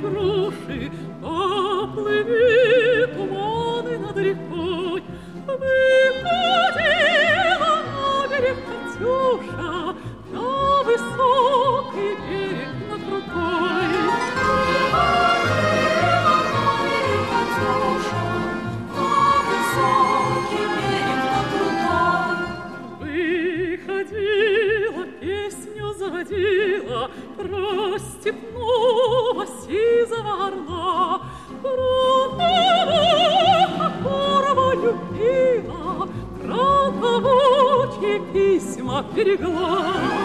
груши, поплыли туманы над рекой. Выходила на берег Катюша, на высокий берег, на крутой. Выходила на берег Катюша, на высокий берег, на крутой. Выходила, песню заводила про степного сизого орла, про того, которого любила, про того, чьи письма берегла.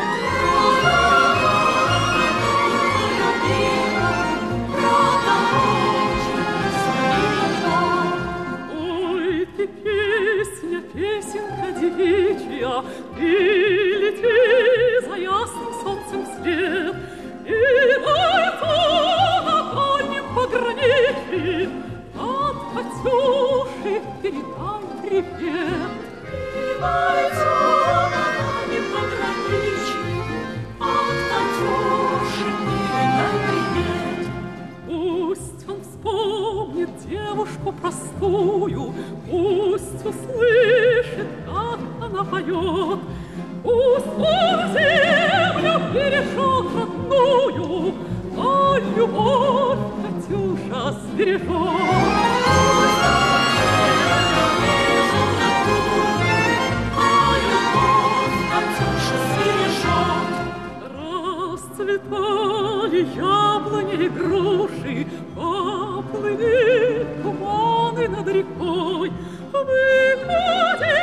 Ой, ты песня, песенка девичья, ты лети за ясным солнцем вслед, и бойцу на дальнем пограничье от Катюши передай привет. И бойцу на дальнем пограничье от Катюши передай привет. Пусть он вспомнит девушку простую, пусть услышит, как она поет, пусть он землю бережет родную, а любовь Катюша сбережет. Расцветали яблони и груши, поплыли туманы над рекой. Выходила